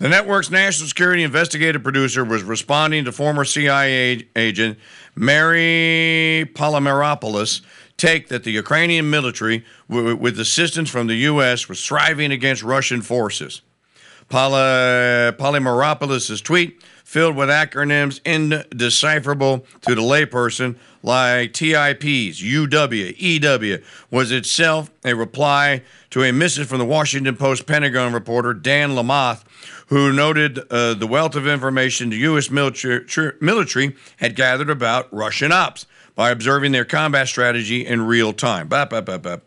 The network's national security investigative producer was responding to former CIA agent Mary Polymeropoulos' take that the Ukrainian military, with assistance from the U.S., was striving against Russian forces. Polymeropoulos' tweet, filled with acronyms indecipherable to the layperson like TIPs, UW, EW, was itself a reply to a missive from the Washington Post Pentagon reporter Dan Lamothe, who noted the wealth of information the U.S. military had gathered about Russian ops by observing their combat strategy in real time. With 9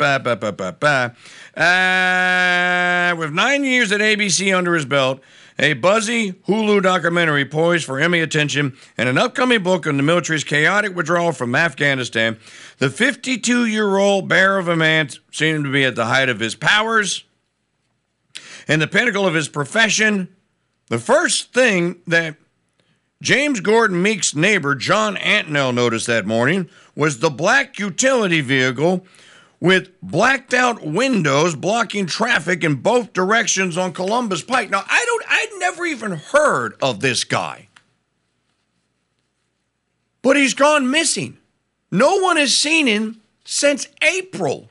years at ABC under his belt, a buzzy Hulu documentary poised for Emmy attention, and an upcoming book on the military's chaotic withdrawal from Afghanistan, the 52-year-old bear of a man seemed to be at the height of his powers and the pinnacle of his profession. The first thing that James Gordon Meek's neighbor, John Antnell, noticed that morning was the black utility vehicle with blacked out windows blocking traffic in both directions on Columbus Pike. Now, I'd never even heard of this guy, but he's gone missing. No one has seen him since April.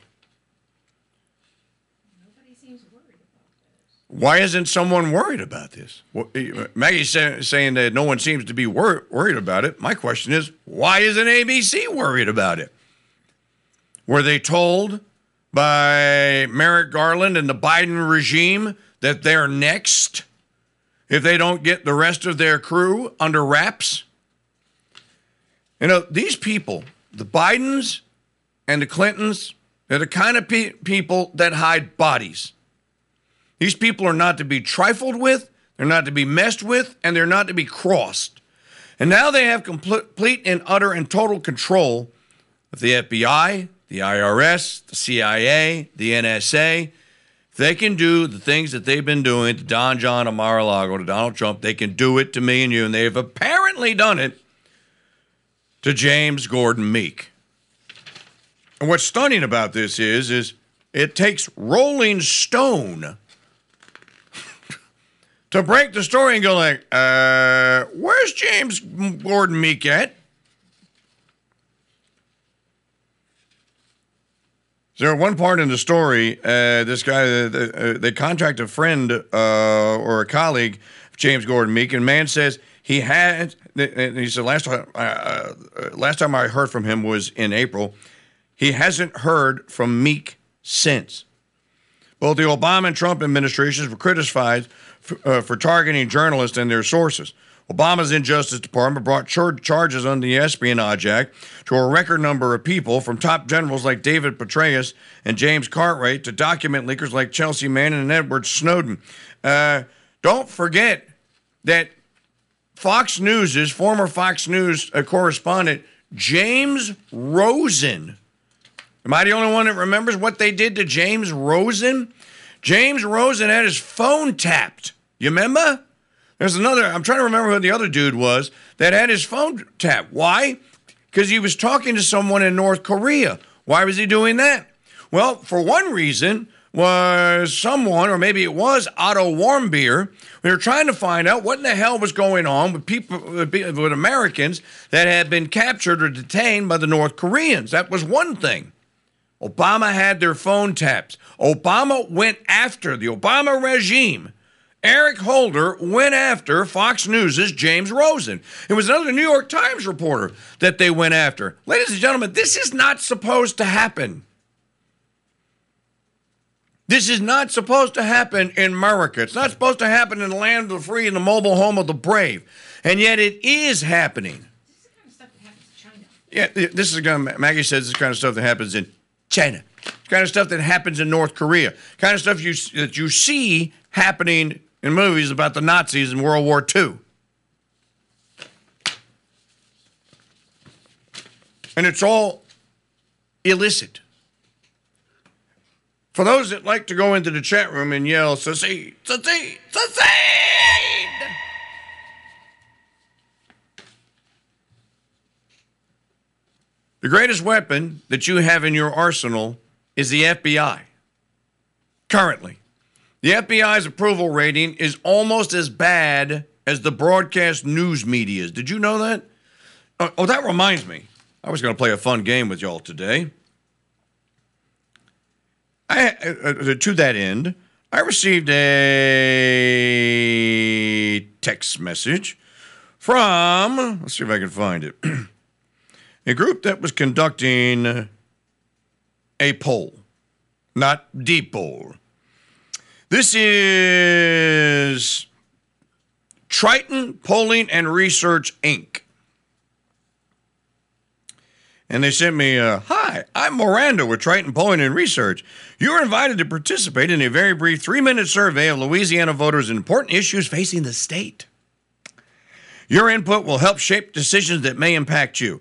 Nobody seems worried about this. Why isn't someone worried about this? Maggie's saying that no one seems to be worried about it. My question is, why isn't ABC worried about it? Were they told by Merrick Garland and the Biden regime that they're next if they don't get the rest of their crew under wraps? You know, these people, the Bidens and the Clintons, they're the kind of people that hide bodies. These people are not to be trifled with, they're not to be messed with, and they're not to be crossed. And now they have complete and utter and total control of the FBI, the IRS, the CIA, the NSA. If they can do the things that they've been doing to Don John and Mar-a-Lago, to Donald Trump, they can do it to me and you, and they have apparently done it to James Gordon Meek. And what's stunning about this is it takes Rolling Stone to break the story and go like, where's James Gordon Meek at? So at one part in the story, this guy, they contact a friend or a colleague of James Gordon Meek, and man says he had, and he said last time I heard from him was in April. He hasn't heard from Meek since. Both the Obama and Trump administrations were criticized for targeting journalists and their sources. Obama's Justice Department brought charges under the Espionage Act to a record number of people, from top generals like David Petraeus and James Cartwright to document leakers like Chelsea Manning and Edward Snowden. Don't forget that Fox News' former Fox News correspondent, James Rosen. Am I the only one that remembers what they did to James Rosen? James Rosen had his phone tapped. You remember? There's another, I'm trying to remember who the other dude was that had his phone tapped. Why? Because he was talking to someone in North Korea. Why was he doing that? Well, for one reason was someone, or maybe it was Otto Warmbier. We were trying to find out what in the hell was going on with people, with Americans that had been captured or detained by the North Koreans. That was one thing. Obama had their phone taps. Obama went after the Obama regime. Eric Holder went after Fox News' James Rosen. It was another New York Times reporter that they went after. Ladies and gentlemen, this is not supposed to happen. This is not supposed to happen in America. It's not supposed to happen in the land of the free and the mobile home of the brave. And yet it is happening. This is the kind of stuff that happens in China. Yeah, this is Maggie says this is the kind of stuff that happens in China. The kind of stuff that happens in North Korea. The kind of stuff that you see happening in movies about the Nazis in World War II. And it's all illicit. For those that like to go into the chat room and yell, "Secede, secede, secede!" The greatest weapon that you have in your arsenal is the FBI. Currently. The FBI's approval rating is almost as bad as the broadcast news media's. Did you know that? Oh, that reminds me. I was going to play a fun game with y'all today. To that end, I received a text message from, let's see if I can find it, a group that was conducting a poll, not the poll. This is Triton Polling and Research, Inc. And they sent me, hi, I'm Miranda with Triton Polling and Research. You are invited to participate in a very brief 3-minute survey of Louisiana voters on important issues facing the state. Your input will help shape decisions that may impact you.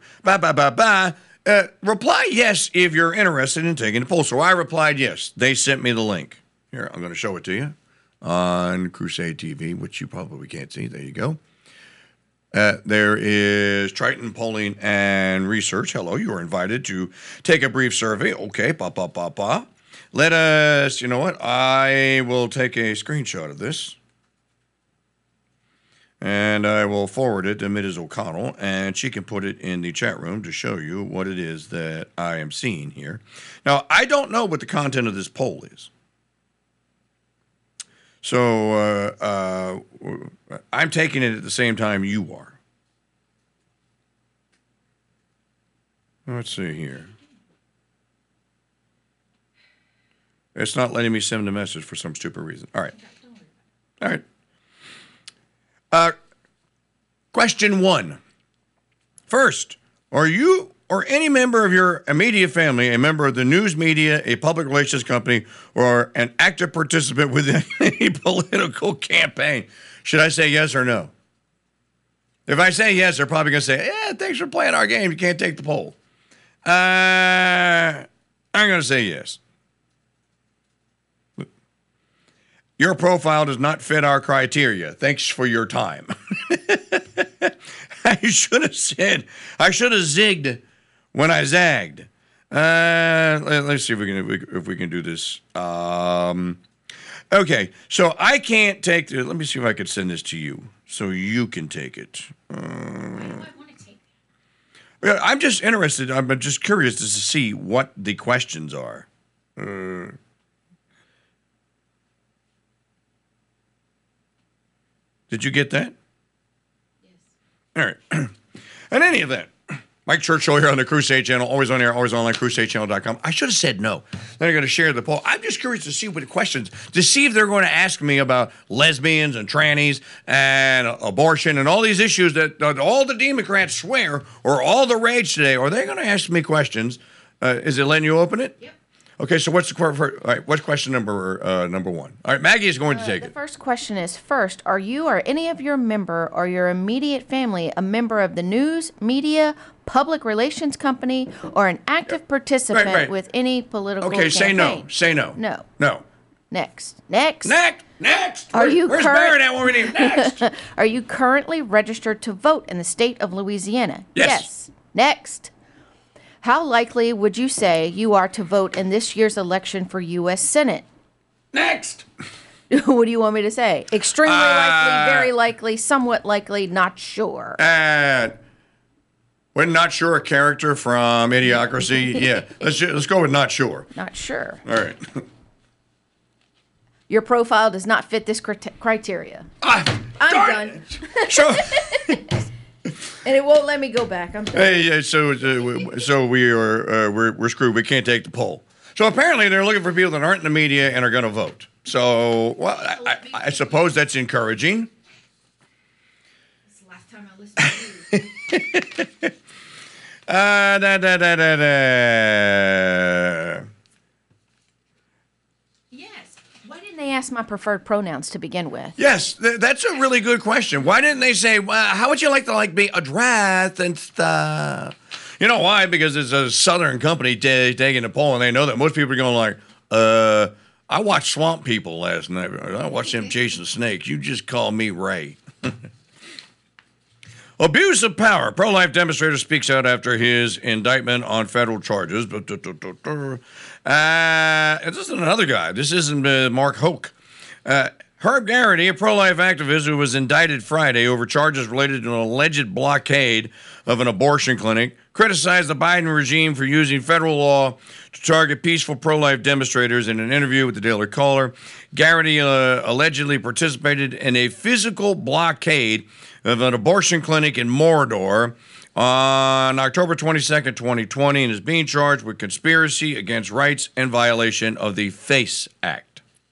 Reply yes if you're interested in taking the poll. So I replied yes. They sent me the link. Here, I'm going to show it to you on Crusade TV, which you probably can't see. There you go. There is Triton Polling and Research. Hello, you are invited to take a brief survey. Okay, Let us, you know what? I will take a screenshot of this. And I will forward it to Mrs. O'Connell, and she can put it in the chat room to show you what it is that I am seeing here. Now, I don't know what the content of this poll is. So I'm taking it at the same time you are. Let's see here. It's not letting me send a message for some stupid reason. All right. All right. Question 1. First, are you or any member of your immediate family a member of the news media, a public relations company, or an active participant within a political campaign? Should I say yes or no? If I say yes, they're probably going to say, yeah, thanks for playing our game. You can't take the poll. I'm going to say yes. Your profile does not fit our criteria. Thanks for your time. I should have zigged when I zagged. Let's see if we can do this. Okay, so I can't take the, let me see if I could send this to you so you can take it. Why do I want to take Yeah, I'm just interested. I'm just curious to see what the questions are. Did you get that? Yes. All right. In any event, Mike Churchill here on the Crusade Channel, always on air, always online, CrusadeChannel.com. I should have said no. Then I'm going to share the poll. I'm just curious to see what the questions, to see if they're going to ask me about lesbians and trannies and abortion and all these issues that all the Democrats swear or all the rage today. Are they going to ask me questions? Is it letting you open it? Yep. Okay, so what's question number 1? All right, Maggie is going to take The it. first question is, first, are you or any of your member or your immediate family a member of the news, media, public relations company, or an active participant Right. with any political Okay, say no. campaign? Say no. No. No. Next. Next. Are you Where's current- Barrett at when we need him? Next. Are you currently registered to vote in the state of Louisiana? Yes. Next. How likely would you say you are to vote in this year's election for U.S. Senate? Next. What do you want me to say? Extremely likely, very likely, somewhat likely, not sure. We're not sure a character from Idiocracy. Yeah, let's go with not sure. Not sure. All right. Your profile does not fit this criteria. I'm done. So, And it won't let me go back. I'm done. hey, so we're screwed. We can't take the poll. So apparently they're looking for people that aren't in the media and are going to vote. So, well, I suppose that's encouraging. It's the last time I listened to you. Yes. Why didn't they ask my preferred pronouns to begin with? Yes, that's a really good question. Why didn't they say, how would you like to be addressed and stuff? You know why? Because it's a Southern company taking the poll, and they know that most people are going like, I watched Swamp People last night. I watched them chasing snakes. You just call me Ray. Abuse of power. Pro-life demonstrator speaks out after his indictment on federal charges. And this is another guy. This isn't Mark Hoke. Herb Garrity, a pro-life activist who was indicted Friday over charges related to an alleged blockade of an abortion clinic, criticized the Biden regime for using federal law to target peaceful pro-life demonstrators. In an interview with the Daily Caller, Garrity allegedly participated in a physical blockade of an abortion clinic in Mordor on October 22nd, 2020, and is being charged with conspiracy against rights and violation of the FACE Act.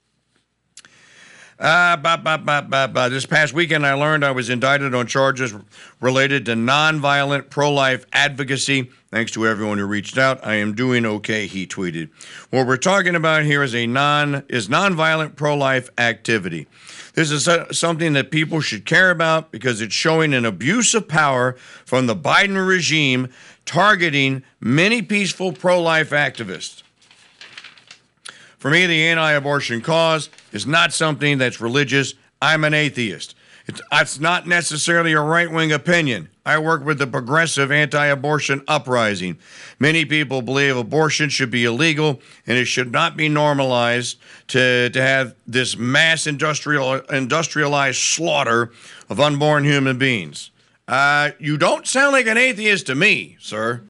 This past weekend, I learned I was indicted on charges related to nonviolent pro-life advocacy. Thanks to everyone who reached out. I am doing okay, he tweeted. What we're talking about here is nonviolent pro-life activity. This is something that people should care about because it's showing an abuse of power from the Biden regime targeting many peaceful pro-life activists. For me, the anti-abortion cause is not something that's religious. I'm an atheist. It's not necessarily a right-wing opinion. I work with the progressive anti-abortion uprising. Many people believe abortion should be illegal and it should not be normalized to have this mass industrialized slaughter of unborn human beings. You don't sound like an atheist to me, sir.